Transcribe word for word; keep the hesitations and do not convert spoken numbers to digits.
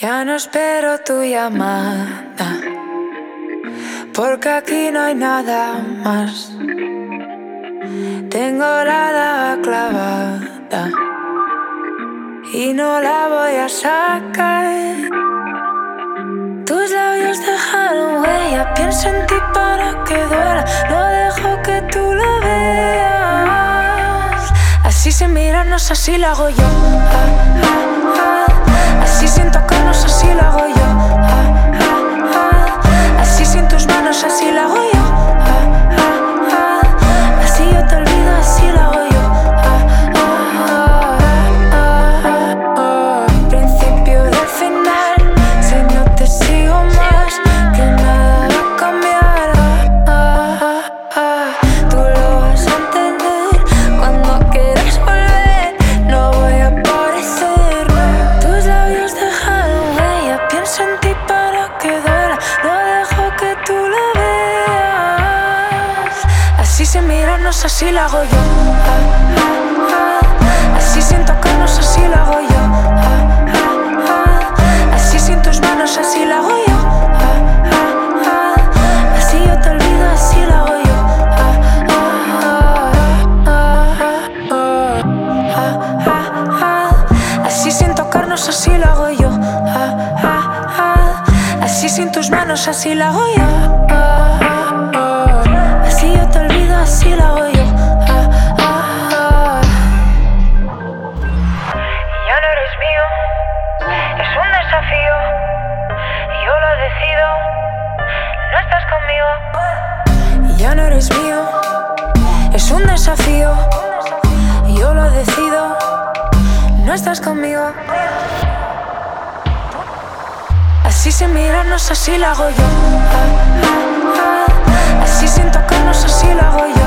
Ya no espero tu llamada, porque aquí no hay nada más. Tengo la daga clavada y no la voy a sacar. Tus labios dejaron huella, pienso en ti para que duela. No dejo que tú lo veas. Así sin mirarnos, así lo hago yo. Ah, ah, ah. Así sin tocarnos, así lo hago yo. Ah, ah, ah. Así sin tus manos, así lo hago yo. Ah, ah, ah. Así yo te olvido, así lo hago yo. Ah, ah, ah, ah, ah. Principio del final, si no te sigo más, que nada va a cambiar. Ah, ah, ah. Tú lo vas a entender cuando quieras volver. No voy a aparecer. Tus labios dejaron huella, pienso en ti para que duela. No dejo que tú lo veas. Así sin mirarnos, así lo hago yo. Ah, ah, ah. Así sin tocarnos, así lo hago yo. Ah, ah, ah. Así sin tus manos, así lo hago yo. Ah, ah, ah. Así yo te olvido, así lo hago yo. Ah, ah, ah, ah, ah, ah, ah. Así sin tocarnos, así lo hago yo. Ah, ah, ah. Así sin tus manos, así lo hago yo. Ah, ah, ah. Así yo te olvido, así lo hago yo. Ah, ah, ah. Ya no eres mío, es un desafío, yo lo decido, no estás conmigo. Ya no eres mío, es un desafío, yo lo decido, no estás conmigo. Así sin mirarnos, así lo hago yo. Ah, ah, ah. Así sin tocarnos, así lo hago yo.